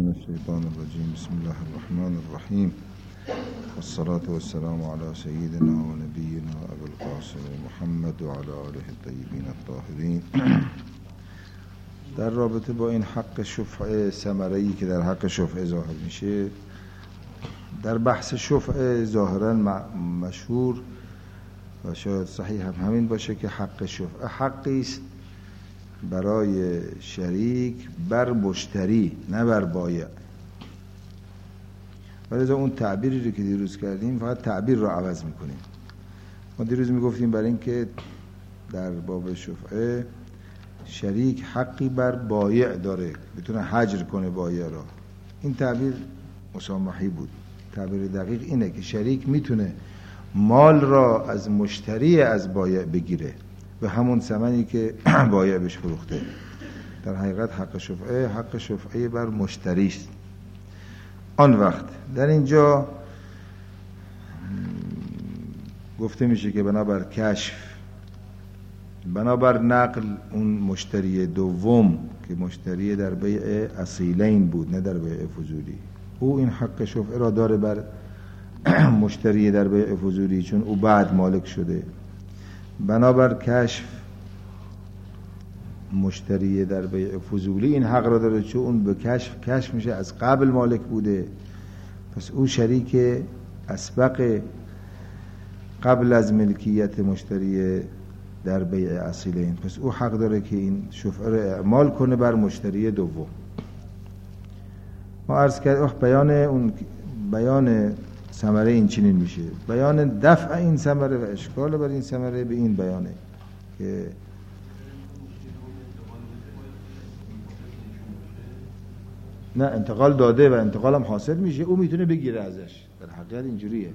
من الشيطان الرجيم. بسم الله الرحمن الرحيم، والصلاة والسلام على سيدنا ونبينا أبي القاسم محمد وعلى آله الطيبين الطاهرين. در رابطه با این حق شفعه، ثمره‌ای که در حق شفعه ظاهر میشه، در بحث شفعه ظاهرا مشهور و شاید صحیح هم همین باشه که حق شفعه حقی است برای شریک بر مشتری، نه بر بایع. ولی اون تعبیری رو که دیروز کردیم فقط تعبیر رو عوض میکنیم. ما دیروز میگفتیم برای این که در باب شفعه شریک حقی بر بایع داره، بتونه حجر کنه بایع را. این تعبیر مسامحی بود. تعبیر دقیق اینه که شریک میتونه مال را از مشتری از بایع بگیره به همون ثمنی که بایع بهش فروخته. در حقیقت حق شفعه بر مشتری است. آن وقت در اینجا گفته میشه که بنابر کشف، بنابر نقل، اون مشتری دوم که مشتری در بیع اصیلین بود نه در بیع فضولی، او این حق شفعه را داره بر مشتری در بیع فضولی، چون او بعد مالک شده. بنابر کشف مشتری در بیع فضولی این حق را داره، چون اون به کشف میشه از قبل مالک بوده، پس او شریک اسبق قبل از ملکیت مشتری در بیع اصیلین، پس او حق داره که این شفعه را اعمال کنه بر مشتری دوم. ما عرض کردیم بیان ثمره این چنین میشه. بیان دفع این ثمره و اشکال بر این ثمره به این بیانه که نه، انتقال داده و انتقال هم حاصل میشه، او میتونه بگیره ازش. در حقیقت اینجوریه.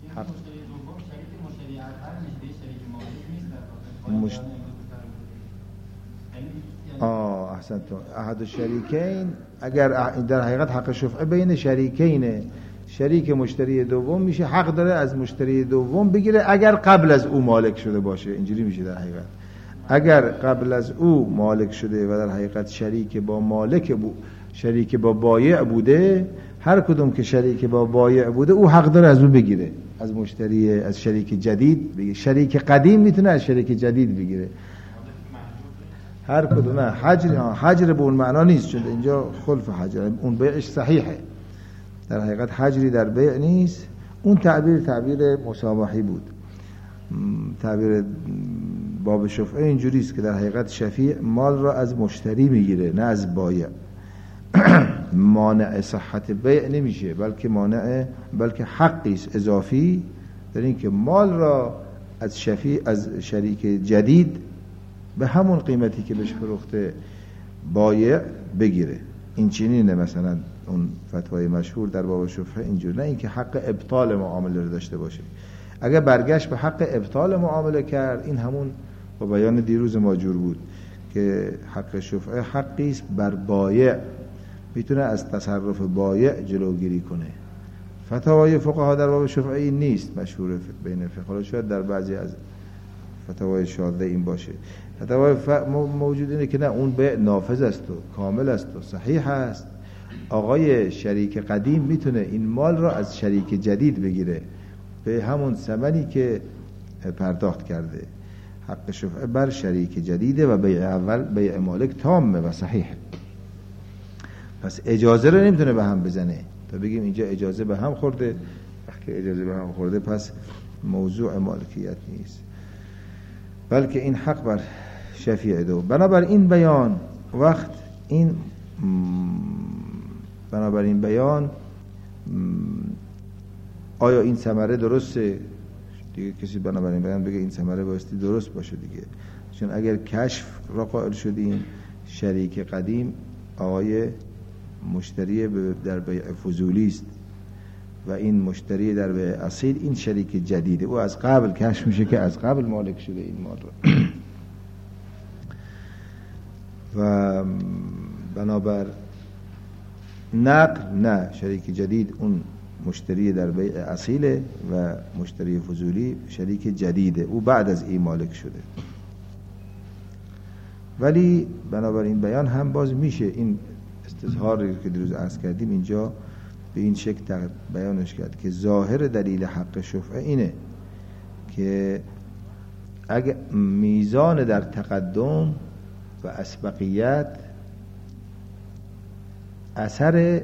احسنت. احد الشریکین، اگر در حقیقت حق شفعه بین شریکینه، شریک مشتری دوم میشه، حق داره از مشتری دوم بگیره اگر قبل از او مالک شده باشه. اینجوری میشه در حقیقت. اگر قبل از او مالک شده و در حقیقت شریک با بایع بوده، هر کدوم که شریک با بایع بوده او حق داره از او بگیره، از مشتری، از شریک جدید بگیره. شریک قدیم میتونه از شریک جدید بگیره. هر کدوم. حجر به اون معنا نیست، چون اینجا خلف حجر، اون بیعش صحیحه. در حقیقت حجری در بیع نیست. اون تعبیر مسامحی بود. تعبیر باب شفعه اینجوری است که در حقیقت شفیع مال را از مشتری میگیره نه از بایع. مانع صحت بیع نمیشه، بلکه حقی است اضافی در این که مال را از شریک جدید به همون قیمتی که بهش فروخته بایع بگیره. این چنینه. مثلا اون فتوای مشهور در باب شفعه اینجور، نه اینکه حق ابطال معامله رو داشته باشه. اگر برگشت به حق ابطال معامله کرد، این همون با بیان دیروز ما جور بود که حق شفعه حقی است بر بایع، میتونه از تصرف بایع جلوگیری کنه. فتاوای فقها در باب شفعه این نیست مشهور بین فقها، شاید در بعضی از فتاوای شاذ این باشه. فتاوای موجود اینه که نه، اون بیع نافذ است و کامل است و صحیح است. آقای شریک قدیم میتونه این مال را از شریک جدید بگیره به همون ثمنی که پرداخت کرده. حق شفعه بر شریک جدیده و بیع اول بیع مالک تامه و صحیحه. پس اجازه رو نمیتونه به هم بزنه تا بگیم اینجا اجازه به هم خورده. وقتی اجازه به هم خورده پس موضوع مالکیت نیست، بلکه این حق بر شفیع دو. بنابر این بیان آیا این ثمره درسته؟ دیگه کسی بنابر این بیان بگه این ثمره بایستی درست باشه دیگه. چون اگر کشف را قائل شدیم، شریک قدیم آقای مشتری در بیع فضولی است و این مشتری در بیع اصیل این شریک جدیده، او از قبل کشف میشه که از قبل مالک شده این مال رو. و بنابر نقل نه، شریک جدید اون مشتری در بیع اصیله و مشتری فضولی شریک جدیده، او بعد از این مالک شده. ولی بنابراین بیان هم باز میشه این استظهاری که دیروز عرض کردیم اینجا به این شکل بیانش کرد که ظاهر دلیل حق شفعه اینه که اگه میزان در تقدم و اسبقیت اثر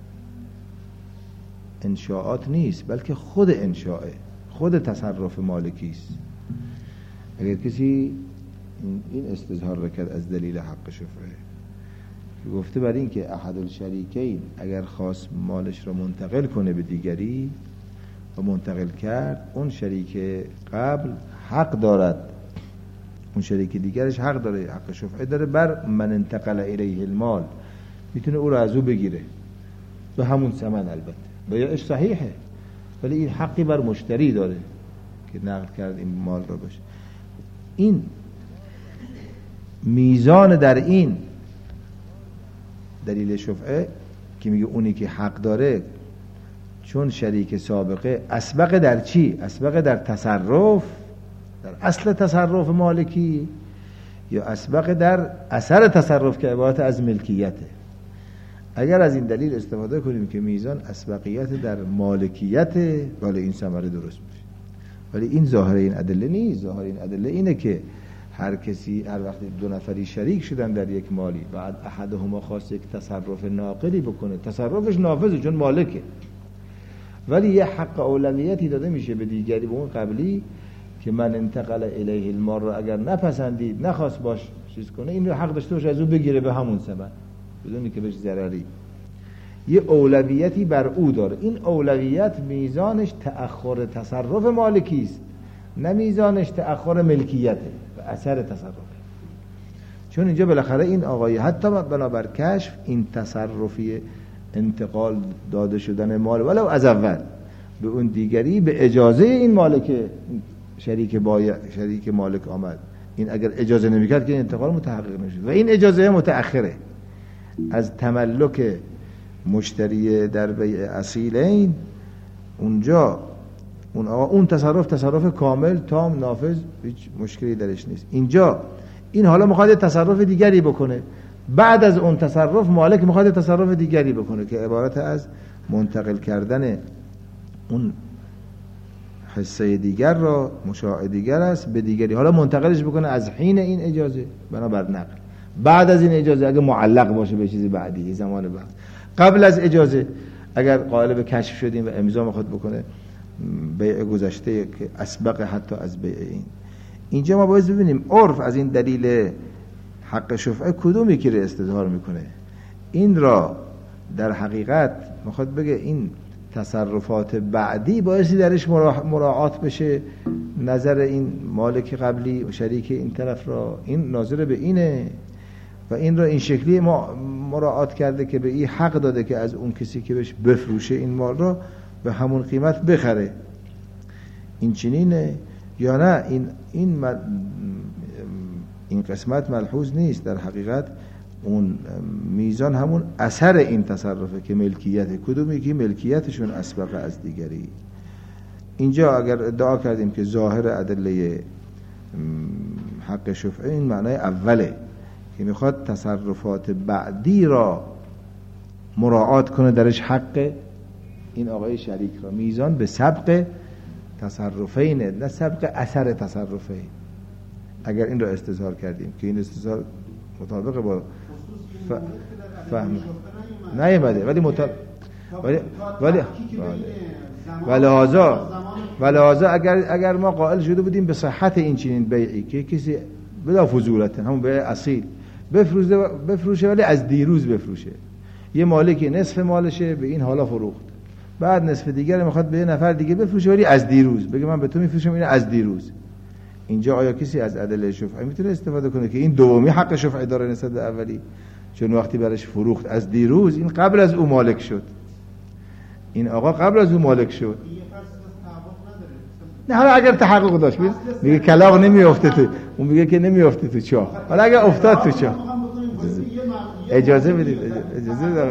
انشاءات نیست، بلکه خود انشاءه، خود تصرف مالکی است. اگر کسی این استظهار رو کرد از دلیل حق شفعه که گفته برای این که احد الشریکین اگر خواست مالش رو منتقل کنه به دیگری و منتقل کرد، اون شریک قبل حق دارد، اون شریک دیگرش حق داره، حق شفعه داره بر من انتقل الیه المال، میتونه او رو از او بگیره به همون ثمن. البته بیعش صحیحه، ولی این حقی بر مشتری داره که نقل کرد این مال رو بشه. این میزان در این دلیل شفعه که میگه اونی که حق داره چون شریک سابقه اسبق در چی؟ اسبق در تصرف، در اصل تصرف مالکی، یا اسبق در اثر تصرف که عبارت از ملکیته. اگر از این دلیل استفاده کنیم که میزان اسبقیت در مالکیت، ولی این ثمره درست میشه. ولی این ظاهر این ادله نیست. ظاهر این ادله اینه که هر کسی هر وقت دو نفری شریک شدن در یک مالی، بعد احدهما خواست یک تصرف ناقلی بکنه، تصرفش نافذه چون مالکه، ولی یه حق اولویتی داده میشه به دیگری، به اون قبلی که من انتقل الیه المال رو اگر نپسندید، نخواست باش چیز کنه، این رو حق داشته باشه از او بگیره به همون ثمن بدون که بهش ضرری. یه اولویتی بر او داره. این اولویت میزانش تأخر تصرف مالکی است، نه میزانش تأخر ملکیته و اثر تصرف. چون اینجا بالاخره این آقای حتی بنابر کشف این تصرفی انتقال داده شدن مال ولو از اول به اون دیگری به اجازه این مالک، شریک مالک آمد، این اگر اجازه نمیکرد که این انتقال متحقق نشد و این اجازه متأخره از تملک مشتری در بیع اصیلین. اونجا اون تصرف کامل تام نافذ، هیچ مشکلی درش نیست. اینجا این حالا میخواد تصرف دیگری بکنه، بعد از اون تصرف مالک میخواد تصرف دیگری بکنه که عبارت از منتقل کردن اون حصه دیگر را، مشاع دیگر است به دیگری، حالا منتقلش بکنه از حین این اجازه بنابر نقل، بعد از این اجازه اگه معلق باشه به چیزی بعدی، زمان بعد، قبل از اجازه اگر قائل به کشف شدیم و امضا میخواد بکنه بیع گذشته که اسبق حتی از بیع این. اینجا ما باید ببینیم عرف از این دلیل حق شفعه کدومی که استظهار میکنه. این را در حقیقت میخواد بگه این تصرفات بعدی بایستی درش مراعات بشه نظر این مالک قبلی و شریک این طرف را، این ناظر به اینه و این را این شکلی ما مراعات کرده که به این حق داده که از اون کسی که بهش بفروشه این مال را به همون قیمت بخره. این چنینه یا نه؟ این قسمت ملحوظ نیست. در حقیقت اون میزان همون اثر این تصرفه که ملکیت، کدومی که ملکیتشون اسبق از دیگری. اینجا اگر ادعا کردیم که ظاهر ادله حق شفعه این معنای اوله که میخواد تصرفات بعدی را مراعات کنه درش حق این آقای شریک را، میزان به سبق تصرفینه نه سبق اثر تصرفین. اگر این را استظهار کردیم که این استظهار مطابق با فهم نیامده، ولی لحاظا اگر ما قائل شده بودیم به صحت این چنین بیعی که کسی بلا فضولت همون بیع اصیل بفروشه ولی از دیروز بفروشه، یه مالکی نصف مالشه به این حالا فروخت، بعد نصف دیگر میخواد به یه نفر دیگه بفروشه ولی از دیروز، بگه من به تو میفروشم اینو از دیروز. اینجا آیا کسی از ادله شفعه میتونه استفاده کنه که این دومی حق شفعه داره نسبت به اولی؟ چون وقتی برش فروخت از دیروز، این قبل از او مالک شد، این آقا قبل از او مالک شد. نه حالا اگر تحقق داشت میگه کلاغ نمیافته تو، اون میگه که نمیافته تو چاه، حالا اگر افتاد تو چاه اجازه بدید، اجازه داره.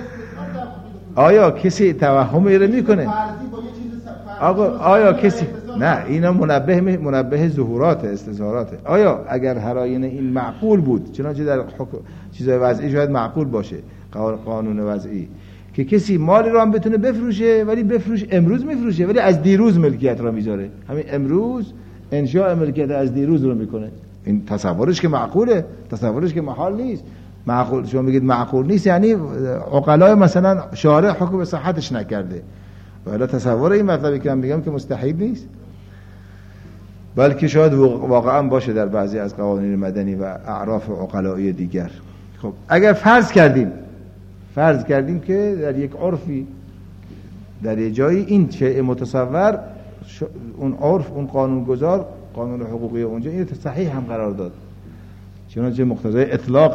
آیا کسی توهم ایره میکنه؟ آقا آیا کسی نه اینا منبه ظهورات استظهاراته. آیا اگر هر آینه این معقول بود، چنانچه در چیزای وضعی شاید معقول باشه، قانون وضعی، که کسی مالی رو هم بتونه بفروشه، ولی امروز میفروشه ولی از دیروز ملکیت رو میذاره، همین امروز انشاء ملکیت از دیروز رو میکنه. این تصورش که معقوله، تصورش که محال نیست. معقول شما میگید معقول نیست، یعنی عقلای مثلا شارع حکم به صحتش نکرده. ولی تصور این مطلبی که من میگم که مستحیل نیست، بلکه شاید واقعا باشه در بعضی از قوانین مدنی و اعراف عقلایی دیگر. خب اگر فرض کردیم که در یک عرفی، در یک جایی این چه متصور، اون عرف، اون قانونگذار، قانون حقوقی اونجا این صحیح هم قرار داد، چنانچه مقتضای اطلاق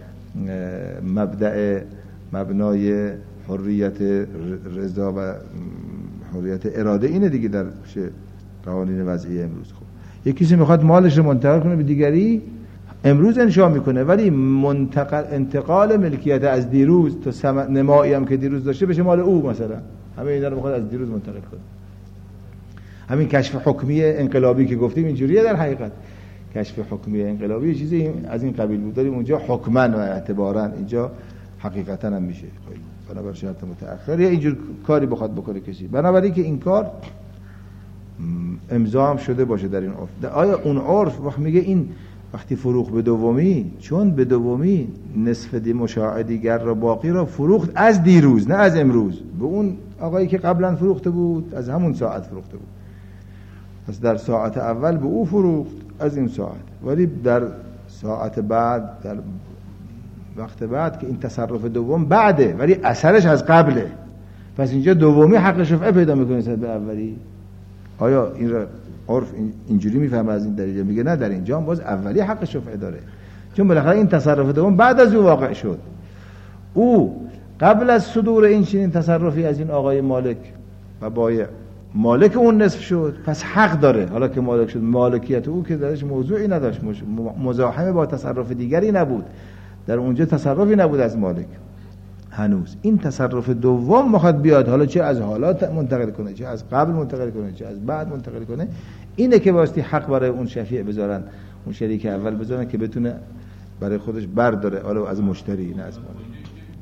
مبنای حریت رضا و حریت اراده اینه دیگه در قوانین وضعی امروز. خب یک کسی میخواد مالش رو منتقل کنه به دیگری، امروز انشاء میکنه، ولی انتقال ملکیت از دیروز تا نمایی هم که دیروز داشته بشه مال او، مثلا همه اینا رو میخواد از دیروز منتقل کنه. همین کشف حکمی انقلابی که گفتیم اینجوریه در حقیقت. کشف حکمی انقلابی چیزی از این قبیل بود، داریم اونجا حکما و اعتبارا، اینجا حقیقتا هم میشه. بنابراین شرط متأخر یا اینجور کاری بخواد بکنه کسی، بنابراین که این کار امضا هم شده باشه در این عرف. آیا اون عرف وقت میگه این وقتی فروخت به دومی، چون به دومی نصف دی مشاع دیگر را باقی را فروخت از دیروز نه از امروز، به اون آقایی که قبلا فروخته بود از همون ساعت فروخته بود، پس در ساعت اول به او فروخت از این ساعت، ولی در ساعت بعد، در وقت بعد که این تصرف دوم بعده ولی اثرش از قبله، پس اینجا دومی حق شفعه پیدا میکنه نسبت به اولی. آیا این را عرف اینجوری میفهمه از این دلیل؟ میگه نه، در اینجا هم باز اولی حق شفعه داره، چون بالاخره این تصرف دوم بعد از او واقع شد. او قبل از صدور این چنین تصرفی از این آقای مالک و بایع، مالک اون نصف شد، پس حق داره. حالا که مالک شد، مالکیت او که درش موضوعی نداشت، مزاحمه با تصرف دیگری نبود، در اونجا تصرفی نبود از مالک هنوز. این تصرف دوم میخواد بیاد، حالا چه از حالات منتقل کنه، چه از قبل منتقل کنه، چه از بعد منتقل کنه، اینه که واسطی حق برای اون شفیع بذارن، اون شریک اول بذارن که بتونه برای خودش برداره، حالا از مشتری نه از مالک.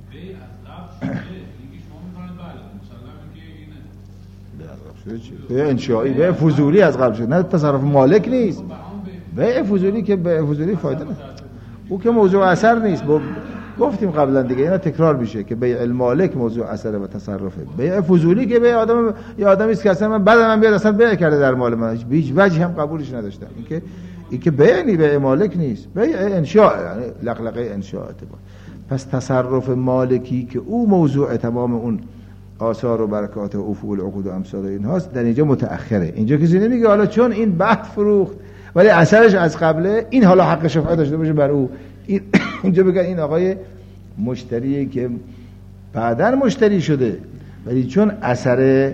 به انشایی، به فضولی از قبل شد، نه تصرف مالک نیست. به فضولی که به فضولی فایده نه، او که موضوع اثر نیست. گفتیم قبلا دیگه، اینا تکرار میشه که بیع المالک موضوع اثر و تصرفه. بیع فضولی که بیع آدم، یا آدمی است که اصلا بعد من بیاد اصلا بیع کرده در مال من، هیچ وجهی هم قبولش نداشتم. این که بیع مالک نیست، بیع انشاء، یعنی لقلقه انشاء اعتبار. پس تصرف مالکی که او موضوع تمام اون آثار و برکات و افعول العقود و امثال اینهاست، در اینجا متأخره. اینجا کسی نمیگه حالا چون این بعد فروخت ولی اثرش از قبله، این حالا حق شفعه داشته باشه بر او. اینجا بگن این آقای مشتریه که بعداً مشتری شده، ولی چون اثر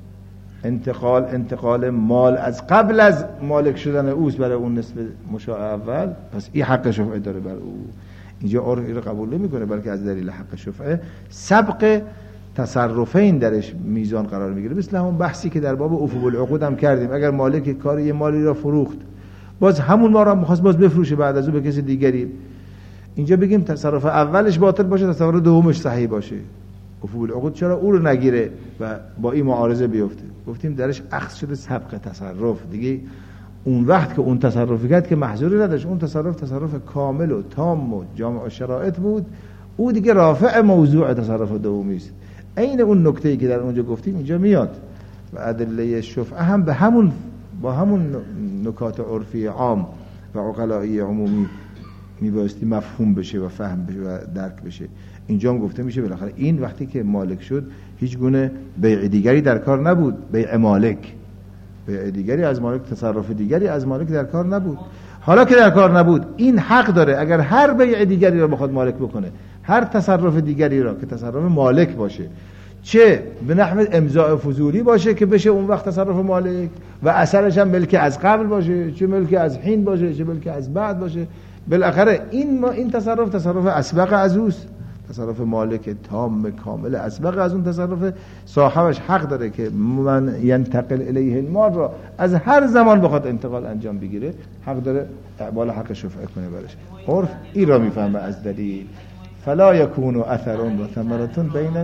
انتقال مال از قبل از مالک شدن اوست برای اون نصف مشاع اول، پس این حق شفعه داره بر او. اینجا عرف این رو قبول نمیکنه، بلکه از دلیل حق شفعه سبق تصرفین درش میزان قرار میگیره. مثل همون بحثی که در باب افعول العقود هم کردیم، اگر مالک کار یه مالی را فروخت، باز همون ما را می‌خواست باز بفروشه بعد از اون به کسی دیگری، اینجا بگیم تصرف اولش باطل باشه، تصرف دومش صحیح باشه. افعول العقود چرا او رو نگیره و با این معارضه بیفته؟ گفتیم درش اخذ شده سبق تصرف دیگه. اون وقت که اون تصرف کرد که محظوری نداشت، اون تصرف کامل و تام و جامع شرایط بود، او دیگه رافع موضوع تصرف دومی است. این اون نکته‌ای که در اونجا گفتیم اینجا میاد و ادله شفعه هم با همون نکات عرفی عام و عقلایی عمومی میبایستی مفهوم بشه و فهم بشه و درک بشه. اینجا هم گفته میشه بالاخره این وقتی که مالک شد هیچ گونه بیع دیگری در کار نبود، بیع مالک، بیع دیگری از مالک، تصرف دیگری از مالک در کار نبود. حالا که در کار نبود، این حق داره اگر هر بیع دیگری را بخواد مالک بکنه، هر تصرف دیگری را که تصرف مالک باشه، چه به نحو امضاء فضولی باشه که بشه اون وقت تصرف مالک و اثرش هم ملک از قبل باشه، چه ملک از حین باشه، چه ملک از بعد باشه، بالاخره این تصرف اسبق از اوست، تصرف مالک تام کامل اسبق، از اون تصرف صاحبش حق داره که من ینتقل الیه المال را از هر زمان بخواد انتقال انجام بگیره حق داره اعمال حق شفعه کنه برش. عرف این را میفهمه از دلیل فلا یکون اثر و ثمرة بین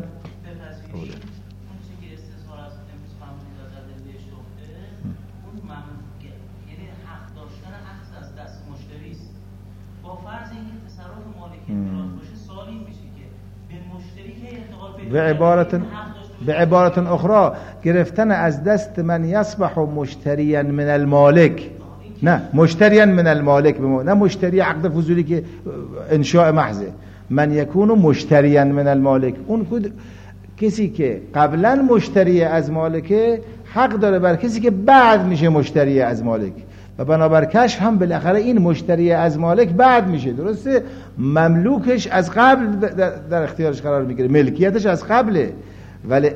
به عبارت اخرى گرفتن از دست من یصبح مشتریا من المالک، نه مشتریا من المالک، نه مشتری عقد فضولی که انشاء محضه، من یکون مشتریا من المالک، اون کسی که قبلا مشتری از مالکه حق داره بر کسی که بعد میشه مشتری از مالک، و بنابر کشف هم بالاخره این مشتری از مالک بعد میشه، درسته؟ مملوکش از قبل در اختیارش قرار میگیره، ملکیتش از قبله، ولی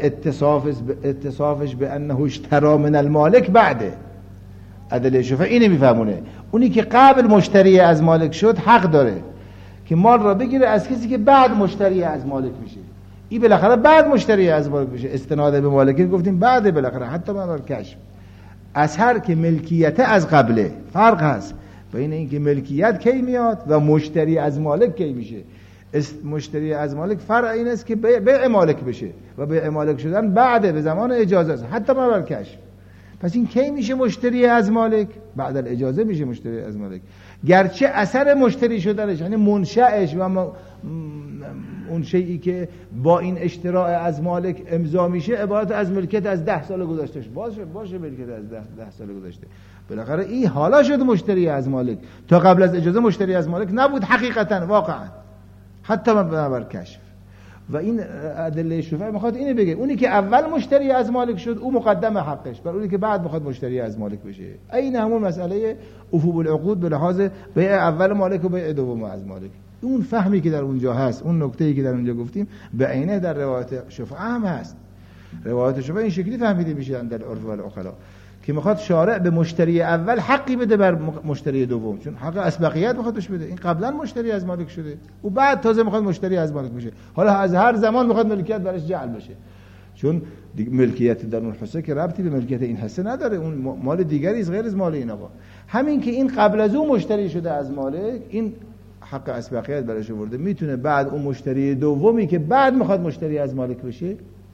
اتصافش به انه اشترى من المالک بعده. عدل شفعه اینو میفهمونه، اونی که قبل مشتری از مالک شد حق داره که مال را بگیره از کسی که بعد مشتری از مالک میشه. این بالاخره بعد مشتری از مالک میشه، استناد به مالکه گفتیم بعد بالاخره حتی من کشف اثر که ملکیت از قبله. فرق هست بین این که ملکیت کی میاد و مشتری از مالک کی میشه. مشتری از مالک فرق این است که بیع مالک بشه و بیع مالک شدن بعده، به زمان اجازه است حتی من کشف. پس این کی میشه مشتری از مالک؟ بعد از اجازه میشه مشتری از مالک، گرچه اثر مشتری شدنش یعنی منشأش و اون شیئی که با این اشتراع از مالک امضا میشه عبارت از ملکیت از 10 سال گذشته باشه ملکیت از 10 سال گذشته، بالاخره این حالا شد مشتری از مالک، تا قبل از اجازه مشتری از مالک نبود حقیقتا واقعا حتی بر کشف. و این ادله شفعه میخواد اینو بگه اونی که اول مشتری از مالک شد او مقدم حقش بر اونی که بعد میخواد مشتری از مالک بشه. این همون مسئله افوب العقود به لحاظ بیع اول مالک و بیع دوم از مالک. اون فهمی که در اونجا هست، اون نکته‌ای که در اونجا گفتیم به عینه در روایت شفعه هم هست. روایت شفعه این شکلی فهمیده میشه در عرف و العقلا که میخواد شارع به مشتری اول حقی بده بر مشتری دوم، چون حق اسبقیت میخوادش بده. این قبلا مشتری از مالک شده و بعد تازه میخواد مشتری از مالک بشه، حالا از هر زمان میخواد ملکیت برش جعل بشه، چون ملکیت در اون حصه که ربطی به ملکیت این حصه نداره، اون مال دیگری است غیر از مال این آقا. همین که این قبل از اون مشتری شده از مالک، این حق اسبقیت برش آورده، میتونه بعد اون مشتری دومی که بعد میخواد مشتری از مالک بشه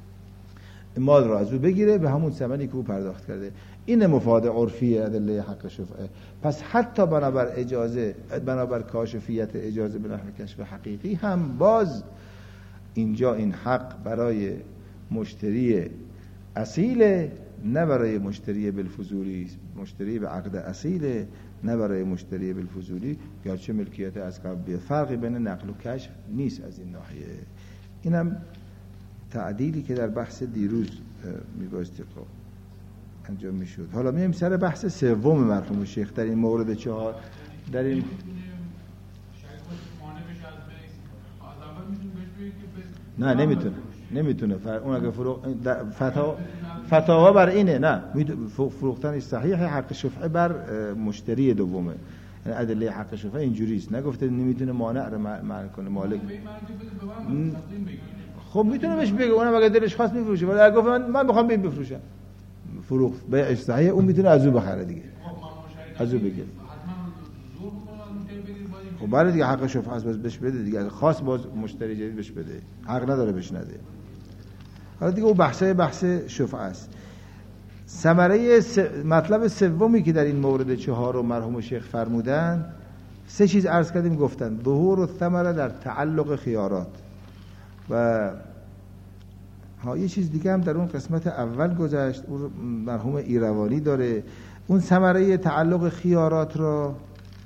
مال را از او بگیره به همون ثمنی که او پرداخت کرده. این مفاد عرفی ادله حق شفعه. پس حتی بنابر کاشفیت اجازه به نحو کشف حقیقی هم باز اینجا این حق برای مشتری اصیل، نه برای مشتری بالفضولی، مشتری به عقد اصیل نه برای مشتری بالفضولی، گرچه ملکیت از قبل بیاد. فرقی بین نقل و کشف نیست از این ناحیه. اینم تعدیلی که در بحث دیروز میبایستی انجام میشد. حالا میایم سر بحث سوم مرحوم شیخ در این مورد 4 در این نه نمیتونه اون اگه فتاوا بر اینه، نه فروختن صحیح حق شفعه بر مشتری دومه، یعنی ادله حق شفعه اینجوری است، نگفته نمیتونه مانع رو منع کنه مالک. خب میتونه بهش بگه اونم اگه دلش خواست میفروشه، ولی اگه گفت من میخوام این بفروشم، فروخت بیعش صحیح، اون میتونه از او بخره دیگه، از او بگه. خب برای دیگه حق شفعه است باز بهش بده دیگه، اگه خاص باز مشتری جدید بهش بده، حق نداره بهش نده. حالا دیگه اون بحث شفعه است. ثمره مطلب سومی که در این مورد 4 مرحوم شیخ فرمودن، 3 چیز عرض کردیم گفتن. ظهور الثمره در تعلق خیارات، و یه چیز دیگه هم در اون قسمت اول گذشت، اون مرحوم ایروانی داره. اون ثمره تعلق خیارات را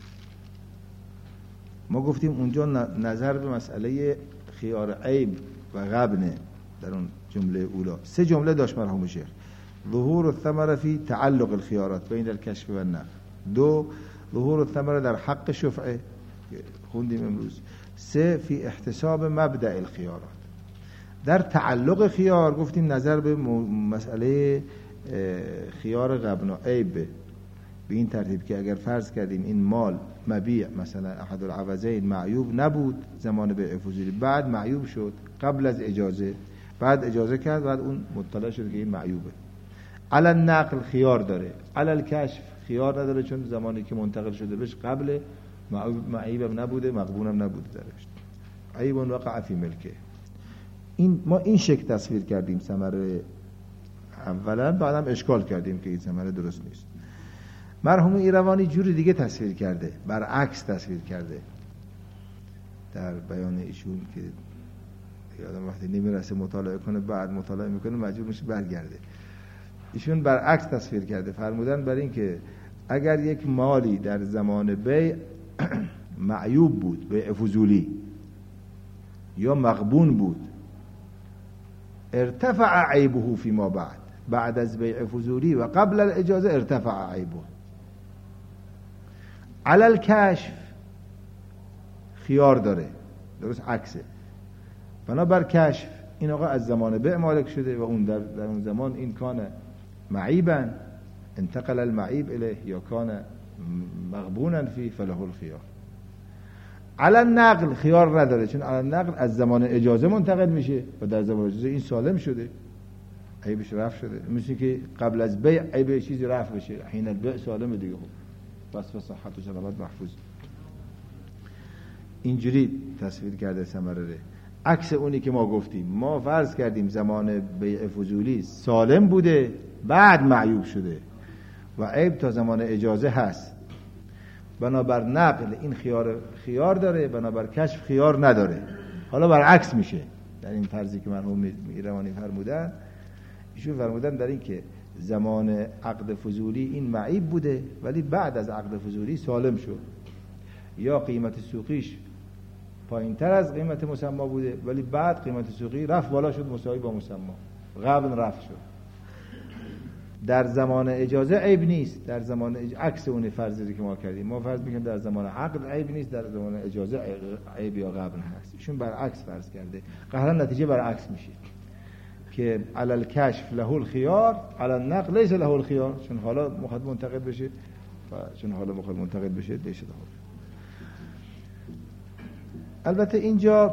ما گفتیم اونجا نظر به مسئله خیار عیب و غبنه در اون جمله اولا. 3 جمله داشت مرحوم شیخ. ظهور الثمره فی تعلق الخیارات بین الکشف و النقل. 2 ظهور الثمره در حق شفعه خوندیم امروز. 3 فی احتساب مبدأ الخیارات. در تعلق خیار گفتیم نظر به مسئله خیار غبن و عیب به این ترتیب که اگر فرض کردیم این مال مبیع مثلا احد العوضین معیوب نبود زمان بیع فضولی، بعد معیوب شد قبل از اجازه، بعد اجازه کرد، بعد اون مطلع شد که این معیوبه. علی النقل خیار داره، علی الکشف خیار نداره، چون زمانی که منتقل شده بهش قبل معیبم نبوده، مغبونم نبوده درش. عیب وقع فی ملکه. ما این شکل تصویر کردیم ثمره اولا، بعدم اشکال کردیم که این ثمره درست نیست. مرحوم ایروانی جوری دیگه تصویر کرده، برعکس تصویر کرده در بیان ایشون که یادم وقتی نمیرسه مطالعه کنه، بعد مطالعه میکنه مجبور میشه برگرده. ایشون برعکس تصویر کرده، فرمودن برای این که اگر یک مالی در زمان بیع معیوب بود، بیع فضولی یا مغبون بود، ارتفع عیبه فیما بعد از بیع فضولی و قبل الاجازه ارتفع عیبه. علی الکشف خیار داره، درست عکسه. بنابر کشف این آقا از زمان بیع مالک شده و اون در اون زمان این کان معیبا، انتقل المعیب الیه یا کان مغبونا فی فله الخیار. علی النقل خیار نداره، چون علی النقل از زمان اجازه منتقل میشه و در زمان اجازه این سالم شده، عیبش رفع شده. مثل که قبل از بیع عیب چیزی رفع بشه، حین البیع سالم دیگه، بس صحت و سلامت محفوظ. اینجوری تصویر کرده ثمره. عکس اونی که ما گفتیم، ما فرض کردیم زمان بیع فضولی سالم بوده، بعد معیوب شده و عیب تا زمان اجازه هست. بنابر نقل این خیار داره، بنابر کشف خیار نداره. حالا برعکس میشه در این فرضی که مرحوم ایروانی فرمودن. ایشون فرمودن در این که زمان عقد فضولی این معیب بوده، ولی بعد از عقد فضولی سالم شد، یا قیمت سوقیش پایین تر از قیمت مسما بوده، ولی بعد قیمت سوقی رفت بالا شد مساوی با مسما، قبل رفت شد. در زمان اجازه عیب نیست، در زمان عکس اون فرضی که ما کردیم. ما فرض میکنیم در زمان عقد عیب نیست، در زمان اجازه عیب یا قبل هست. ایشون برعکس فرض کرده، قهرا نتیجه برعکس میشه که علی الکشف له الخيار علی النقل لیس له الخيار، چون حالا مخاطب منتقل بشه و چون حالا مخاطب منتقل بشه دیشه ده. البته اینجا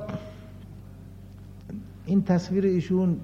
این تصویر ایشون،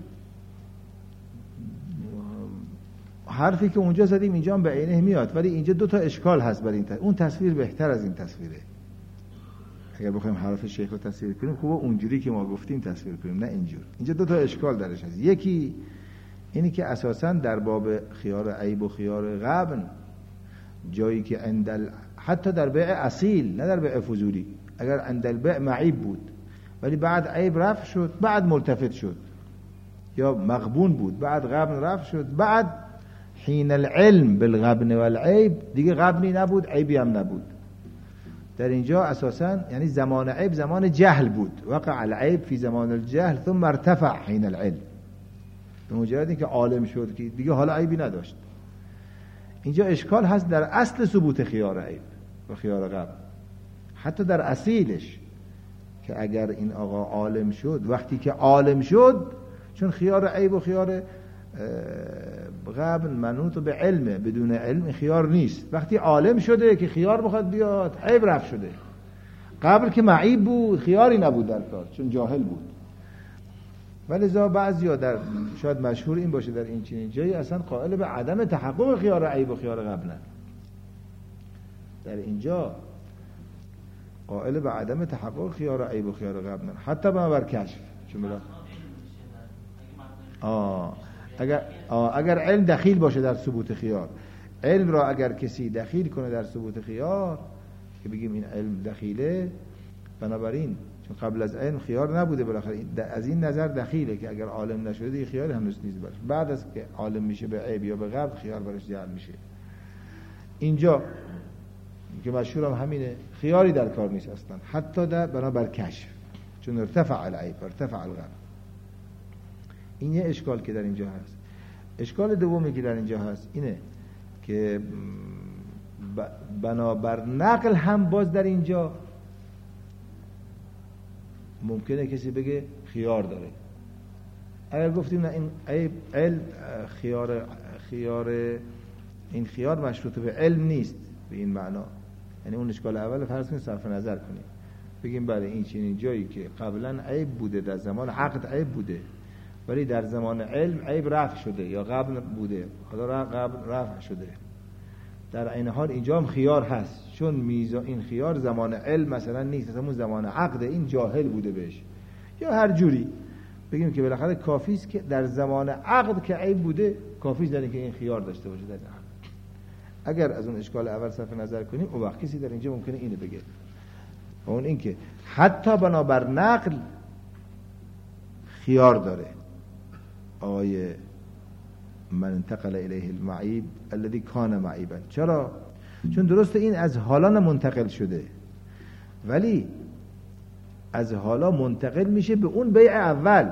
حرفی که اونجا زدیم اینجا هم به عینه میاد، ولی اینجا دو تا اشکال هست برای این تصویر. اون تصویر بهتر از این تصویره. اگر بخوایم حرف شیخ رو تصویر کنیم، خوبه اونجوری که ما گفتیم تصویر کنیم، نه اینجور. اینجا دو تا اشکال درش هست. یکی اینی که اساساً در باب خیار عیب و خیار غبن، جایی که حتی در بیع اصیل، نه در بیع فضولی، اگر عند البیع معیب بود ولی بعد عیب رفع شد، بعد ملتفت شد، یا مغبون بود بعد غبن رفع شد، بعد حین العلم بالغبن والعیب دیگه غبنی نبود، عیبی هم نبود. در اینجا اساساً یعنی زمان عیب زمان جهل بود، وقع العیب فی زمان الجهل ثم ارتفع حین العلم. به مجرد اینکه عالم شد که دیگه حالا عیبی نداشت. اینجا اشکال هست در اصل ثبوت خیار عیب و خیار غبن، حتی در اصیلش، که اگر این آقا عالم شد، وقتی که عالم شد، چون خیار عیب و خیار غبن منوط به علمه، بدون علم خیار نیست. وقتی عالم شده که خیار بخواد بیاد، عیب رفع شده. قبل که معیب بود خیاری نبود در کار، چون جاهل بود. ولذا بعضیا در شاید مشهور این باشه در این چنین جایی اصلا قائل به عدم تحقق خیار عیب و خیار غبن، در اینجا قائل به عدم تحقق خیار عیب و خیار غبن، حتی بنابر کشف. چون اگر علم دخیل باشه در ثبوت خیار، علم را اگر کسی دخیل کنه در ثبوت خیار، که بگیم این علم دخیله، بنابراین چون قبل از علم خیار نبوده، بالاخره از این نظر دخیله که اگر عالم نشده دیگه خیار هنوز نیست براش. بعد از که عالم میشه به عیب یا به غبن، خیار براش جعل میشه. اینجا که مشهور هم همینه، خیاری در کار نیست اصلا، حتی در بنابر کشف، چون ارتفع العیب ارتفع الغبن. این یه اشکال که در اینجا هست. اشکال دومی که در اینجا هست اینه که بنابر نقل هم باز در اینجا ممکنه کسی بگه خیار داره. اگر گفتیم نه این خیار این خیار مشروط به علم نیست به این معنا، یعنی اون اشکال اول فرض کنید صرف نظر کنیم، بگیم بله این چنین جایی که قبلا عیب بوده، در زمان عقد عیب بوده، ولی در زمان علم عیب رفع شده، یا قبل بوده حالا قبل رفع شده، در عین حال اینجا هم خیار هست، چون میزان این خیار زمان علم مثلا نیست، مثلا اون زمان عقد این جاهل بوده بهش، یا هر جوری بگیم که بالاخره کافی است که در زمان عقد که عیب بوده، کافی است در اینکه این خیار داشته باشه در عقد. اگر از اون اشکال اول صرف نظر کنیم، اون وقت کسی در اینجا ممکنه اینو بگه، اون اینکه حتی بنابر نقل خیار داره آیه من انتقل الیه المعیب الذي کان معیبا. چرا؟ چون درسته این از حالا منتقل شده، ولی از حالا منتقل میشه به اون بیع اول،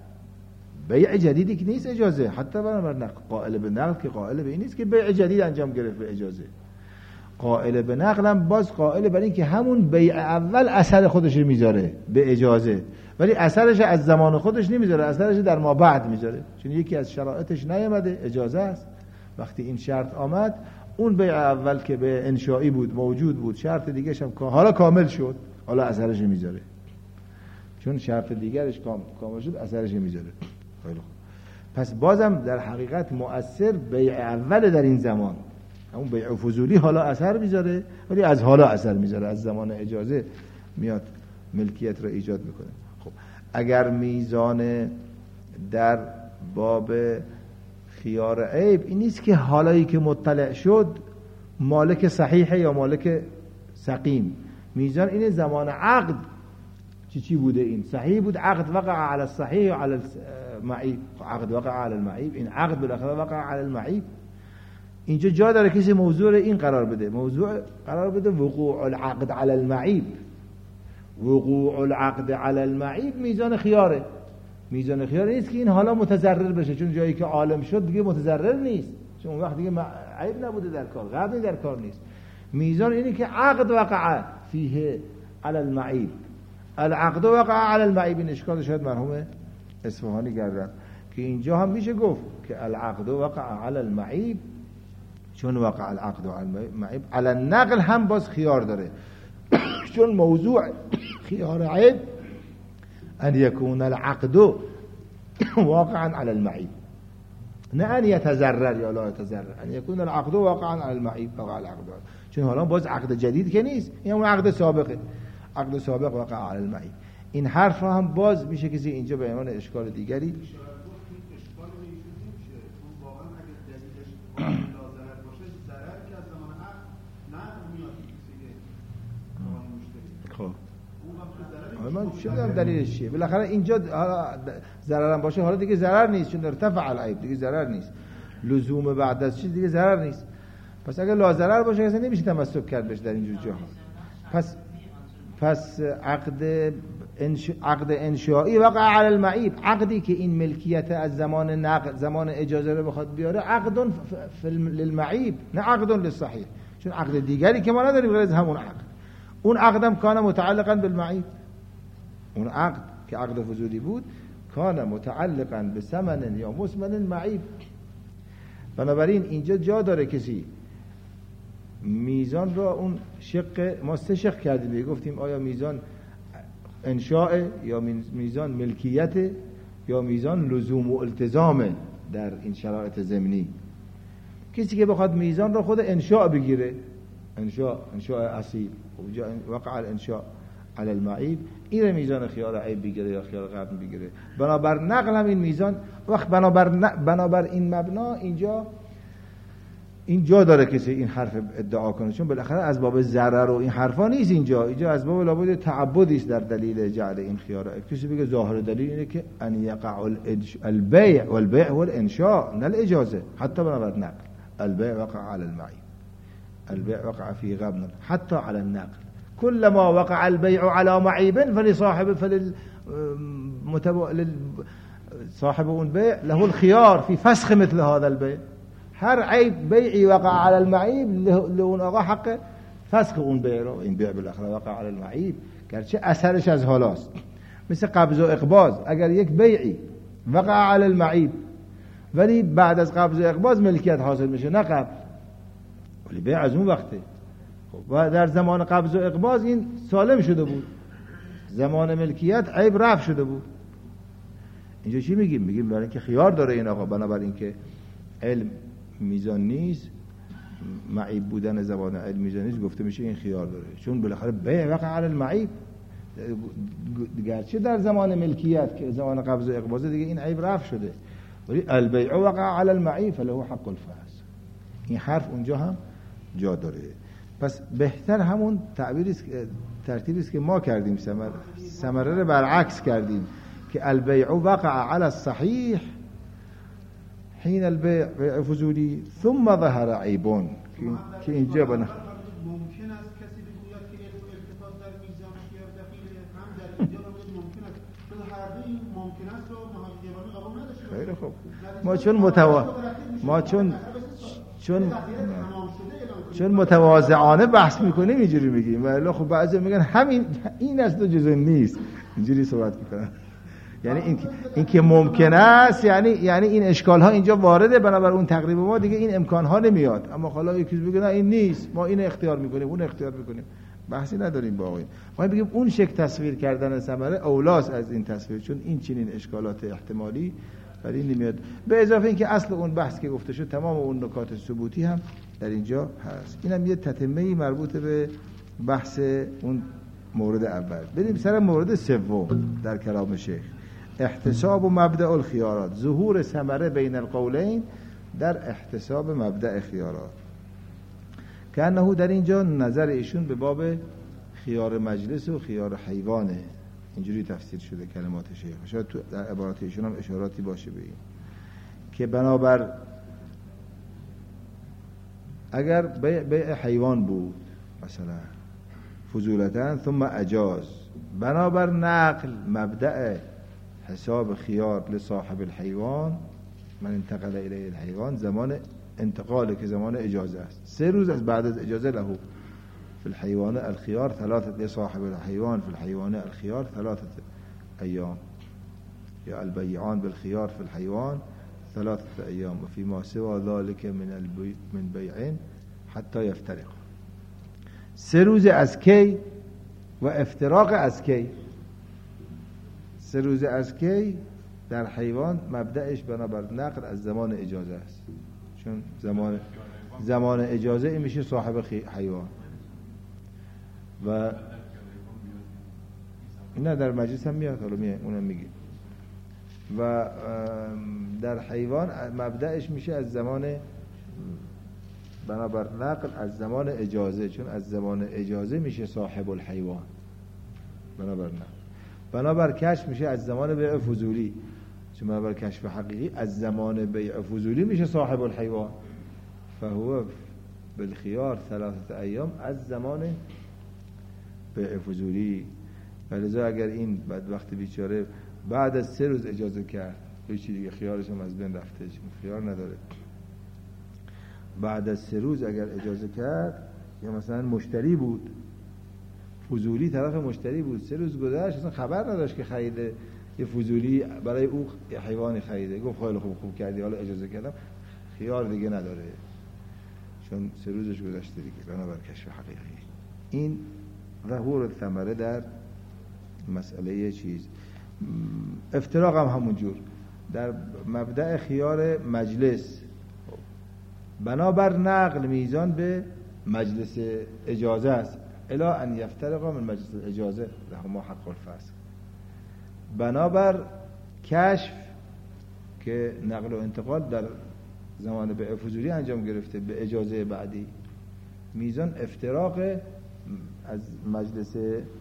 بیع جدیدی که نیست اجازه، حتی بنابر نقل. قائل به نقل که قائل به این نیست که بیع جدید انجام گرفت به اجازه، قائل به نقل هم باز قائل بر این که همون بیع اول اثر خودش میذاره به اجازه، ولی اثرش از زمان خودش نمیذاره، اثرش در ما بعد میذاره، چون یکی از شرایطش نیامده، اجازه است. وقتی این شرط آمد، اون بیع اول که به انشایی بود موجود بود، شرط دیگه‌ش هم حالا کامل شد، حالا اثرش میذاره، چون شرط دیگرش کامل شد اثرش میذاره. خیلی خوب، پس بازم در حقیقت مؤثر بیع اول در این زمان، همون بیع فضولی حالا اثر میذاره، ولی از حالا اثر میذاره، از زمان اجازه میاد ملکیت رو ایجاد میکنه. خب اگر میزان در باب خیار عیب این نیست که حالایی که مطلع شد مالک صحیحه یا مالک سقیم، میزان این زمان عقد چی بوده، این صحیح بود، عقد وقع علی الصحیح و علی المعیب، عقد وقع علی المعیب، این عقد بالاخره وقع علی المعیب. اینجا جا داره کسی موضوع این قرار بده، موضوع قرار بده وقوع العقد علی المعیب. وقوع العقد علی المعیب میزان خیاره، میزان خیار نیست که این حالا متضرر بشه، چون جایی که عالم شد دیگه متضرر نیست، چون اون وقت دیگه عیب نبوده در کار، قبلی در کار نیست. میزان اینه که عقد وقع فیه علی المعیب، العقد وقع علی المعیب. این اشکال شاید مرحوم اصفهانی گردن که اینجا هم میشه گفت که العقد وقع علی المعیب، چون وقع العقد علی المعیب، علی النقل هم باز خیار داره، چون موضوع خیار عیب ان یکون العقد واقعا علی المعیب، نه ان یتضرر یا لا یتضرر، ان یکون العقد واقعا علی المعیب وقع العقد، چون حالا باز عقد جدید که نیست، این اون عقد سابقه، عقد سابق وقع علی المعیب. این حرف را هم باز میشه کسی اینجا به عنوان اشکال دیگری من چه میدونم دلیلش چیه، بالاخره اینجا ضرر هم باشه حالا دیگه ضرر نیست، چون ارتفع العیب دیگه ضرر نیست، لزوم بعد از چیز دیگه ضرر نیست. پس اگه لا ضرر باشه اصلا نمیشه تمسک کرد بهش در اینجور جاها. پس عقد انشایی وقع علی المعیب، عقدی که این ملکیت از زمان نقد زمان اجازه رو بخواد بیاره، عقد للمعیب نه عقد للصحیح، چون عقد دیگری که ما نداریم غیر از همون عقد، اون عقدم کان متعلقا بالمعیب، اون عقد که عقد فضولی بود کان متعلقا به ثمن یا مسمن معیب. بنابراین اینجا جا داره کسی میزان را اون شق، ما سه شق کردیم، گفتیم آیا میزان انشاء یا میزان ملکیت یا میزان لزوم و التزام در این شرایط ضمنی. کسی که بخواد میزان را خود انشاء بگیره، انشاء اصیل وقع الانشاء علی المعیب، این میزان خیار عیب بگیره یا خیار قبل بگیره، بنابر نقل هم این میزان وقت بنابر این مبنا اینجا داره کسی این حرف ادعا کنه، چون بالاخره از باب ضرر و این حرفا نیست، اینجا از باب لابد تعبدی است در دلیل جعل این خیار عیب. کسی بگه ظاهر دلیل اینه که ان یقع البیع والبیع هو الانشاء نه الاجازه، حتی بنابر نقل البیع وقع علی المعیب، البيع وقع في غبن حتى على النقل، كلما وقع البيع على معيب صاحب البيع له الخيار في فسخ مثل هذا البيع. هر عيب بيعي وقع على المعيب له آقا حق فسخ اون بیع رو، این بیع بالاخره وقع على المعيب، گرچه اثرش از حالاست، مثل قبض و اقباض. اگر یک بیعی وقع على المعيب ولی بعد از قبض و اقباض ملکیت حاصل میشه، نه قبل، ولی بیع از اون وقته. و در زمان قبض و اقباض این سالم شده بود، زمان ملکیت عیب رفع شده بود. اینجا چی میگیم؟ میگیم برای اینکه خیار داره این آقا، بنابراین که علم میزان نیست، معیب بودن زبان علم میزان نیست، گفته میشه این خیار داره، چون بالاخره بیع وقع علی المعیب، گرچه در زمان ملکیت که زمان قبض و اقباض دیگه این عیب رفع شده، ولی البیع وقع علی المعیب فله حق الفصل، این حرف اونجا هم جا داره. پس بهتر همون ترتیبی است که ما کردیم، ثمره رو برعکس کردیم که البیع وقع علی الصحیح حین البيع بيع فضولی ثم ظهر عیبون که اینجا بنا ممکن است کسی بگوید که علم و التفات در میزان خیار دخیله، هم در اینجا ممکن است، چون هر دو این ممکن است و محققان قبول نداشته. خیلی خوب. ما چون متواضعانه بحث میکنیم اینجوری میگیم، ولی خب بعضی میگن همین این از دو جزء نیست، اینجوری صحبت میکنن. یعنی این که ممکن است، یعنی این اشکال ها اینجا وارده، بنابراین اون تقریب ما دیگه این امکان ها نمیاد. اما حالا یکی بگه نه این نیست، ما این اختیار میکنیم اون اختیار میکنیم، بحثی نداریم با آقایون. ما بگیم اون شکل تصویر کردن ثمره اولاست از این تصویر، چون این چنین اشکالات احتمالی برای این نمیاد. به اضافه اینکه اصل اون بحث که گفته شد تمام اون نکات ثبوتی هم در اینجا هست. اینم یه تتمه‌ای مربوط به بحث اون مورد اول. بریم سر مورد سوم در کلام شیخ، احتساب و مبدأ الخیارات، ظهور ثمره بین القولین در احتساب مبدأ خیارات. که انه در اینجا نظر ایشون به باب خیار مجلس و خیار حیوانه، اینجوری تفسیر شده کلمات شیخ. شاید تو در عبارات ایشون هم اشاراتی باشه به این که بنابر اگر بیع حیوان بود مثلا فضولتاً ثم اجاز، بنابر نقل مبدأ حساب خیار لصاحب الحیوان من انتقل الیه الحیوان، زمان انتقاله که زمان اجازه است، 3 روز از بعد از اجازه له في الحيوان الخيار 3 لصاحب الحيوان في الحيوان الخيار 3 أيام، يا البيعان بالخيار في الحيوان 3 أيام وفيما سوى ذلك من بيعين حتى يفترق. 3 روز از کی و افتراق از کی؟ 3 روز از کی در حیوان مبدأش بنابر نقل از زمان اجازه است، چون زمان اجازه این میشه صاحب حیوان. و نه در مجلس هم میاد، حالا اونم میگه. و در حیوان مبدأش میشه از زمان بنابر نقل از زمان اجازه، چون از زمان اجازه میشه صاحب الحیوان بنابر نقل. بنابر کشف میشه از زمان بیع فضولی، چون بنابر کشف حقیقی از زمان بیع فضولی میشه صاحب الحیوان، فهو بالخيار 3 أيام از زمان بیع فضولی. ولذا اگر این بدبخت بیچاره بعد از 3 روز اجازه کرد، هیچ دیگه خیارش هم از بین رفته، چون خیار نداره. بعد از 3 روز اگر اجازه کرد، یا مثلا مشتری بود فضولی، طرف مشتری بود، 3 روز گذشت اصلا خبر نداشت که خریده، یه فضولی برای او حیوانی خریده، گفت خیلی خوب کردی حالا اجازه کردم، خیار دیگه نداره چون 3 روزش گذشته دیگه بنابر کشف حقیقی. این ظهور ثمره در مسئله چیز. افتراق هم همونجور در مبدأ خیار مجلس، بنابر نقل میزان به مجلس اجازه است، الا ان یفترق من مجلس اجازه لهما حق الفصل. بنابر کشف که نقل و انتقال در زمان بیع فضولی انجام گرفته به اجازه بعدی، میزان افتراق از مجلس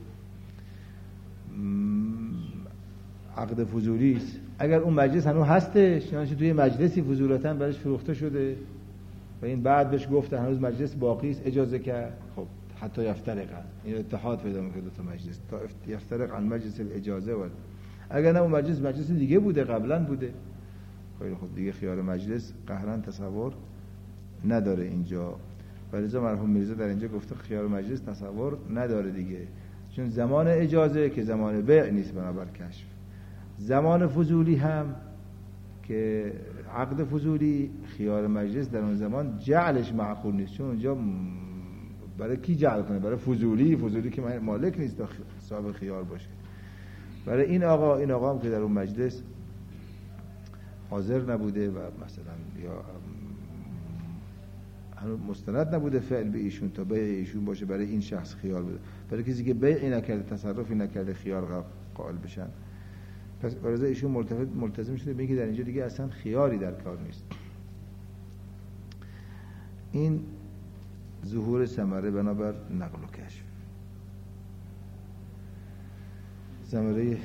عقد فضولی است. اگر اون مجلس هنوز هستش، یعنی توی مجلسی فضولتاً برش فروخته شده و این بعد بهش گفته هنوز مجلس باقی است، اجازه کرد، خب حتی یفترق، این اتحاد پیدا میکنه دو تا مجلس تا یفترق عن مجلس الاجازه. و اگر نه اون مجلس دیگه بوده، قبلا بوده، خیلی خب دیگه خیار مجلس قهرن تصور نداره اینجا. ولذا مرحوم میرزا در اینجا گفته خیار مجلس تصور نداره دیگه، چون زمان اجازه که زمان بیع نیست بنابر کشف. زمان فضولی هم که عقد فضولی، خیار مجلس در اون زمان جعلش معقول نیست، چون اونجا برای کی جعل کنه؟ برای فضولی که مالک نیست تا صاحب خیار باشه. برای این آقا هم که در اون مجلس حاضر نبوده و مثلا یا هنوز مستند نبوده فعل به ایشون تا بیع ایشون باشه، برای این شخص خیار بده. برای کسی که بیعی نکرده، تصرفی نکرده، خیار قائل بشن. پس برای ایشون ملتزم شده به اینکه در اینجا دیگه اصلا خیاری در کار نیست. این ظهور ثمره بنابر نقل و کشف. ثمره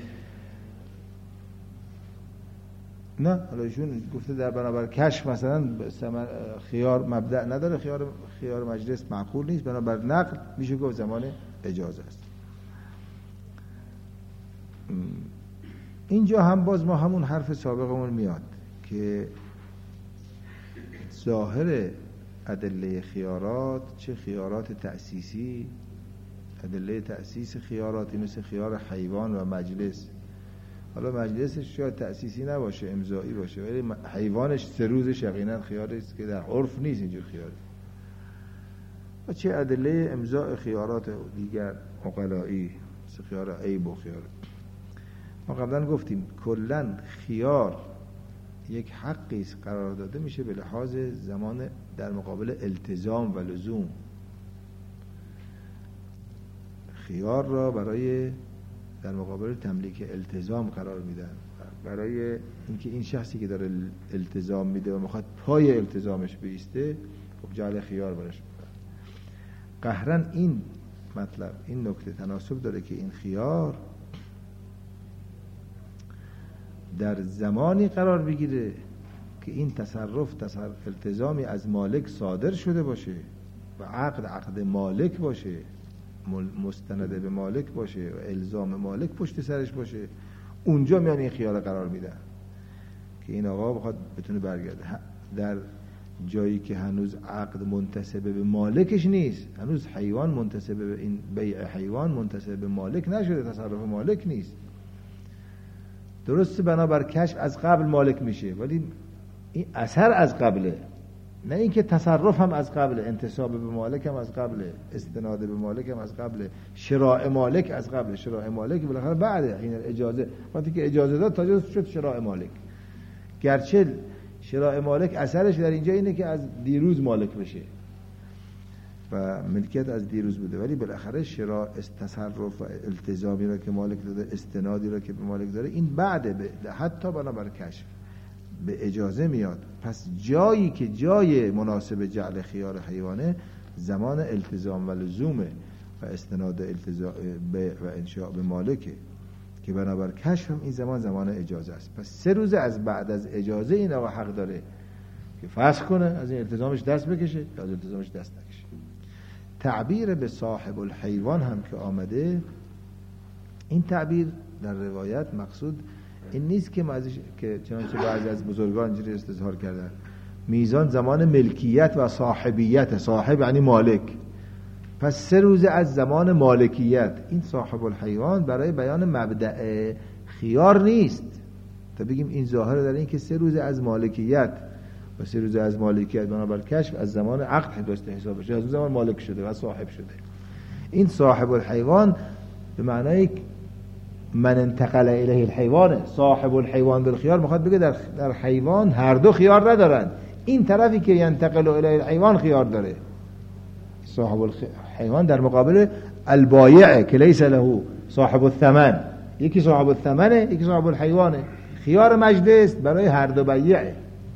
نه، حالا ایشون گفته در بنابر کشف مثلا خیار مبدأ نداره، خیار مجلس معقول نیست، بنابر نقل میشه گفت زمان اجازه است. اینجا هم باز ما همون حرف سابقمون میاد که ظاهر ادله خیارات، چه خیارات تأسیسی، ادله تأسیس خیاراتی مثل خیار حیوان و مجلس، حالا مجلسش شاید تأسیسی نباشه، امضایی باشه، ولی حیوانش 3 روزش یقینا خیاری است که در عرف نیست اینجور خیاری. و چه ادله امضاء خیارات دیگر عقلایی مثل خیار عیب و خیار. ما قبلا گفتیم کلا خیار یک حقی است قرار داده میشه به لحاظ زمان در مقابل التزام و لزوم. خیار را برای در مقابل تملیک التزام قرار میدن، برای اینکه این شخصی که داره التزام میده و میخواد پای التزامش بیسته، خب جعل خیار برش میکنن. قهرن این مطلب، این نکته تناسب داره که این خیار در زمانی قرار بگیره که این تصرف التزامی از مالک صادر شده باشه و عقد مالک باشه، مستند به مالک باشه و الزام مالک پشت سرش باشه. اونجا میان این خیار قرار میدن که این آقا بخواد بتونه برگرده. در جایی که هنوز عقد منتسب به مالکش نیست، هنوز حیوان منتسب به این بیع حیوان منتسب به مالک نشده، تصرف مالک نیست. درسته بنابر کشف از قبل مالک میشه، ولی این اثر از قبله، نه اینکه تصرف هم از قبله، انتساب به مالک هم از قبله، استناد به مالک هم از قبله، شراء مالک از قبله. شراء مالک بالاخره بعد این اجازه، وقتی که اجازه داد تازه شد شراء مالک. گرچه شراء مالک اثرش در اینجا اینه که از دیروز مالک بشه و ملکیت از دیروز بوده، ولی بالاخره شراء تصرف و التزامی را که مالک داده، استنادی را که به مالک داره، این بعد حتی بنابر کشف به اجازه میاد. پس جایی که جای مناسب جعل خیار حیوانه زمان التزام و لزومه و استناد التزام و انشاء به مالکه که بنابر کشف هم این زمان اجازه است. پس 3 روز از بعد از اجازه این آقا حق داره که فسخ کنه، از این التزامش دست بکشه یا از التزامش دست نکشه. تعبیر به صاحب الحیوان هم که آمده، این تعبیر در روایت مقصود این نیست که چنانچه بعضی از بزرگان اینجوری استظهار کردن میزان زمان ملکیت و صاحبیت، صاحب یعنی مالک، پس 3 روز از زمان مالکیت. این صاحب الحیوان برای بیان مبدأ خیار نیست، تا بگیم این ظاهر داره این که 3 روز از مالکیت و 3 روز از مالکیت بنابر کشف از زمان عقد داشته حساب بشه، از اون زمان مالک شده و صاحب شده. این صاحب الحیوان به معنای من انتقل الیه الحیوان، صاحب الحیوان بالخیار میخواد بگه در حیوان هر دو خیار ندارن، این طرفی که ینتقل الیه الحیوان خیار داره. صاحب الحیوان در مقابل البایع که لیس له صاحب الثمن، یکی صاحب الثمنه یکی صاحب الحیوانه. خیار مجلس برای هر دو بیعه،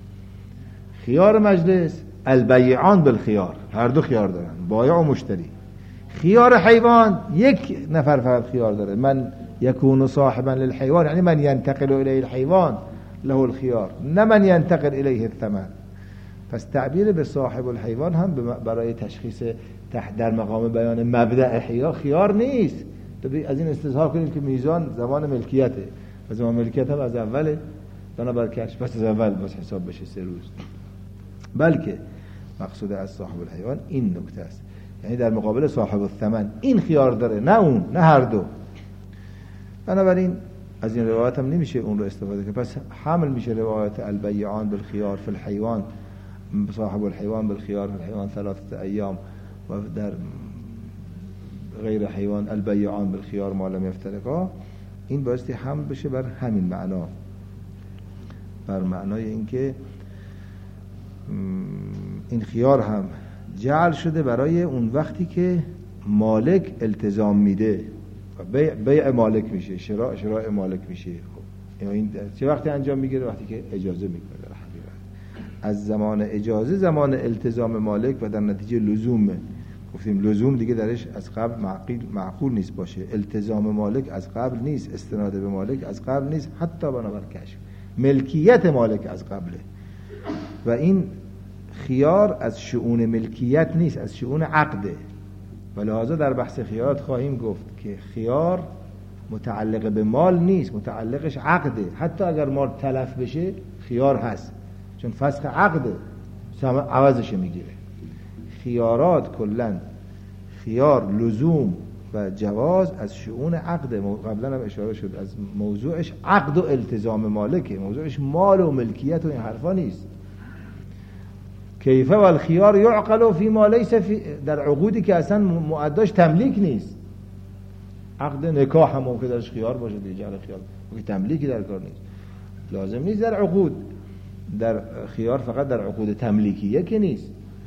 خیار مجلس البیعان بالخیار، هر دو خیار دارن، بایع و مشتری. خیار حیوان یک نفر فقط خیار داره، من یکون صاحبا للحیوان، یعنی من ینتقل الیه الحیوان له الخيار، نه من ینتقل الیه الثمن. پس تعبیر به صاحب الحیوان هم برای تشخیص در مقام بیان مبدأ خیار نیست. از این استظهار کنیم که میزان زمان ملکیته و زمان ملکیت هم از اوله بنابر کشف، پس از اول باز حساب بشه 3 روز. بلکه مقصود از صاحب الحیوان این نکته است، یعنی در مقابل صاحب الثمن این خیار داره، نه اون، نه هر دو. بنابراین از این روایت هم نمیشه اون رو استفاده کنه. پس حمل میشه روایت البیعان بالخیار فی الحیوان، صاحب الحیوان بالخیار فی الحیوان 3 ایام، و در غیر حیوان البیعان بالخیار ما لم یفترقا، این بایستی هم بشه بر همین معنا، بر معنای اینکه این خیار هم جعل شده برای اون وقتی که مالک التزام میده و بیع مالک میشه، شراء مالک میشه. خب این چه وقتی انجام میگیره؟ وقتی که اجازه میکنه. در حقیقت از زمان اجازه زمان التزام مالک و در نتیجه لزومه. گفتیم لزوم دیگه درش از قبل معقول نیست باشه، التزام مالک از قبل نیست، استناد به مالک از قبل نیست، حتی بنابر کشف ملکیت مالک از قبله. و این خیار از شؤون ملکیت نیست، از شؤون عقده. و لحاظا در بحث خیارات خواهیم گفت که خیار متعلق به مال نیست، متعلقش عقده. حتی اگر مال تلف بشه خیار هست، چون فسخ عقده عوضش میگیره. خیارات کلن، خیار لزوم و جواز از شؤون عقده. قبلا هم اشاره شد از موضوعش عقد و التزام مالکه، موضوعش مال و ملکیت و این حرفا نیست. کیفه و الخیار یعقل فی ما لیس فی، در عقودی که اصلا معداش تملیک نیست. عقد نکاح هم ممکن درش خیار باشه دیگه، جعل خیار که تملیکی در کار نیست، لازم نیست در عقود. در خیار فقط در عقود تملیکیه که نیست.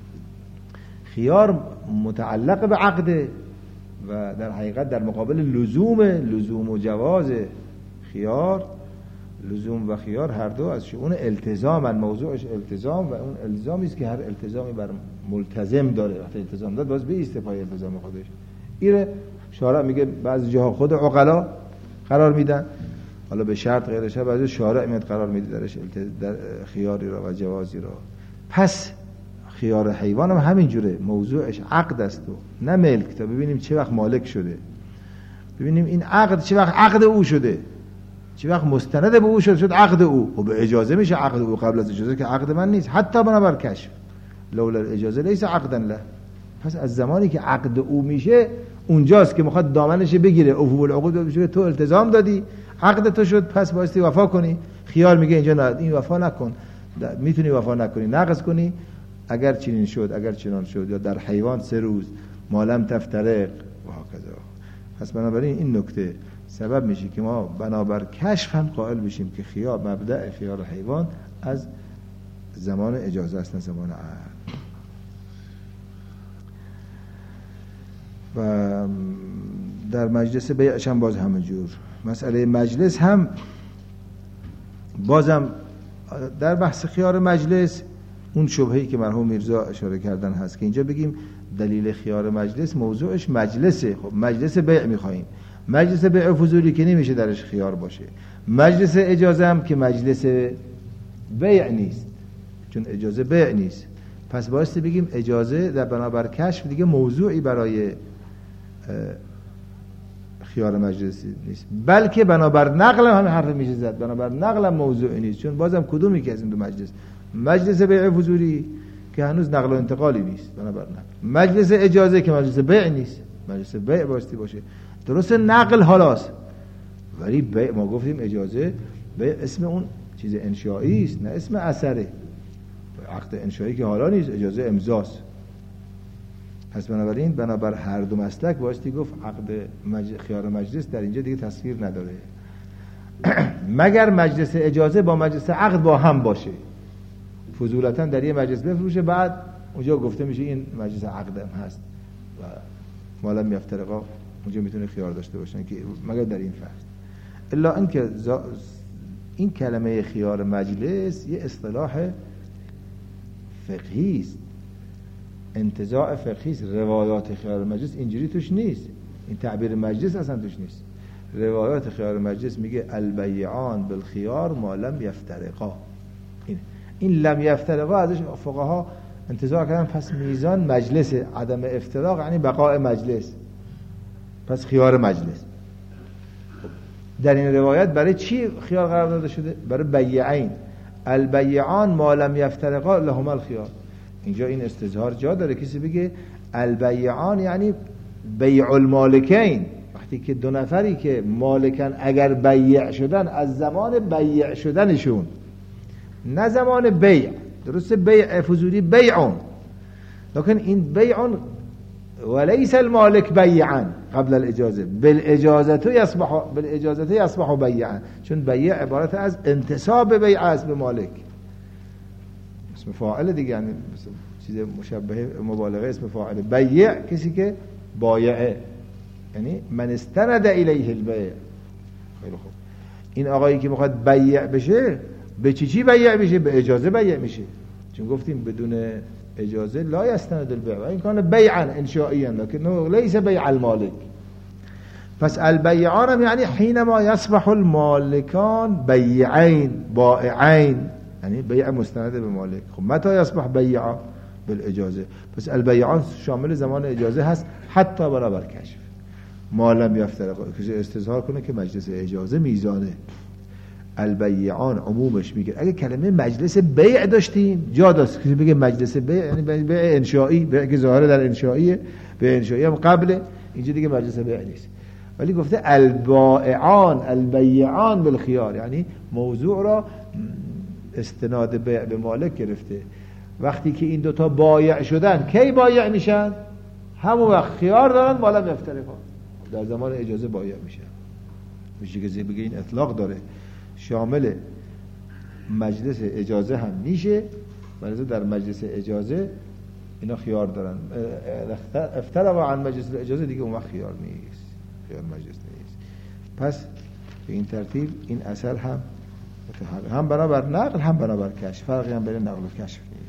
خیار متعلق به عقده و در حقیقت در مقابل لزوم و جواز خیار، لزوم و خیار هر دو از شؤون التزام، موضوعش التزام و اون الزامی است که هر التزامی بر ملتزم داره. وقتی التزام داد باز بیسته پای التزام خودش. ایره شارع میگه بعضی جاها خود عقلا قرار میدن، حالا به شرط غیر شرط، بعضی شارع میاد قرار میده درش در خیاری را و جوازی را. پس خیار حیوان هم همین جوره، موضوعش عقد است و نه ملک، تا ببینیم چه وقت مالک شده، ببینیم این عقد چه وقت عقد او شده، چه وقت مستند به او شد عقد او. و به اجازه میشه عقد او، قبل از اجازه که عقد من نیست، حتی بنابر کشف لولا الاجازه لیس عقدا له. پس از زمانی که عقد او میشه اونجاست که میخواد دامنش بگیره، عفو العقود بشه، تو التزام دادی عقد تو شد، پس بایستی وفا کنی. خیار میگه اینجا نه، این وفا نکن، میتونی وفا نکنی، نقض کنی اگر چنین شد، اگر چنان شد، یا در حیوان 3 روز مالم تفترق و هکذا. پس بنابراین این نکته سبب میشه که ما بنابر کشف هم قائل بشیم که خیار، مبدأ خیار حیوان از زمان اجازه است نه زمان عقد. و در مجلس بیعش هم باز همینجور. مسئله مجلس هم بازم در بحث خیار مجلس اون شبهه‌ای که مرحوم میرزا اشاره کردن هست که اینجا بگیم دلیل خیار مجلس موضوعش مجلسه. خب مجلس بیع می‌خوایم، مجلس بیع فضولی که نمیشه درش خیار باشه. مجلس اجازه هم که مجلس بیع نیست، چون اجازه بیع نیست. پس بایستی بگیم اجازه در بنابر کشف دیگه موضوعی برای خیار مجلسی نیست، بلکه بنابر نقل هم حرف میشه زد. بنابر نقل هم موضوعی نیست، چون بازم کدومی که از این دو مجلس بیع فضولی که هنوز نقل و انتقالی نیست بنابر نقل، مجلس اجازه که مجلس بیع نیست، مجلس بیع بایستی باشه. درست نقل حالاست، ولی بیع ما گفتیم اجازه بیع اسم اون چیز انشایی است نه اسم اثره. عقد انشایی که حالا نیست، اجازه امضاست. پس بنابراین بنابر هر دو مسلک بایستی گفت عقد خیار مجلس در اینجا دیگه تصویر نداره مگر مجلس اجازه با مجلس عقد با هم باشه، فضولتا در یه مجلس بفروشه، بعد اونجا گفته میشه این مجلس عقد هم هست و مالم یفترقا اونجا میتونه خیار داشته باشن، که مگر در این فرض. الا اینکه این کلمه خیار مجلس یه اصطلاح فقهی است، انتزاع فقهی است. روایات خیار مجلس اینجوری توش نیست، این تعبیر مجلس اصلا توش نیست. روایات خیار مجلس میگه البیعان بالخیار ما لم یفترقا. این لم یفترقا ازش فقها انتزاع کردن، پس میزان مجلس، عدم افتراق یعنی بقاء مجلس، پس خیار مجلس. در این روایت برای چی خیار قرار داده شده؟ برای بیعین، البیعان ما لم یفترقا لهما الخیار. اینجا این استظهار جا داره کسی بگه البیعان یعنی بیع المالکین، وقتی که دو نفری که مالکن اگر بیع شدن از زمان بیع شدنشون نه زمان بیع، درسته بیع فضولی بیعون، لیکن این بیعون وليس المالك بيعا قبل الاجازه، بالاجازه يصبح بيعا، چون بیع عبارت از انتساب بیع است به مالک، اسم فاعل دیگه، یعنی چیز مشبه مبالغه اسم فاعل. بیع کسی که بایعه، یعنی من استند الیه البیع. خیلی خوب، این آقایی که میخواد بیع بشه به چی بیع میشه؟ به اجازه بیع میشه، چون گفتیم بدون اجازه لا یستند البیع، این کان بیعا انشائیا لكنه ليس بیع المالک. پس البیعان هم یعنی حینما یصبح المالکان بیعین بائعین، یعنی بیع مستند به مالک. خب متى یصبح بیعا؟ بالاجازه. پس البیعان شامل زمان اجازه هست حتی برابر کشف، ما لم یفترق. کسی استظهار کنه که مجلس اجازه میزانه، البیعان عمومش میگه. اگه کلمه مجلس بیع داشتیم جا داشت کسی بگه مجلس بیع، یعنی بیع انشایی، بیع که ظاهر در انشاییه، بیع انشایی هم قبله، اینجا دیگه مجلس بیع نیست. ولی گفته البائعان البیعان بالخیار، یعنی موضوع را استناد بیع به مالک گرفته. وقتی که این دوتا بایع شدن کی بایع میشن؟ همون وقت خیار دارن، ما لم یفترقا، در زمان اجازه بایع میشن. میشه که بگه این اطلاق داره، شامل مجلس اجازه هم میشه، ولی در مجلس اجازه اینا خیار دارن. افترقا عن مجلس اجازه دیگه اون وقت خیار نیست، خیار مجلس نیست. پس به این ترتیب این اصل هم هم برابر نقل هم برابر کشف، فرقی هم بین نقل و کشف نیست.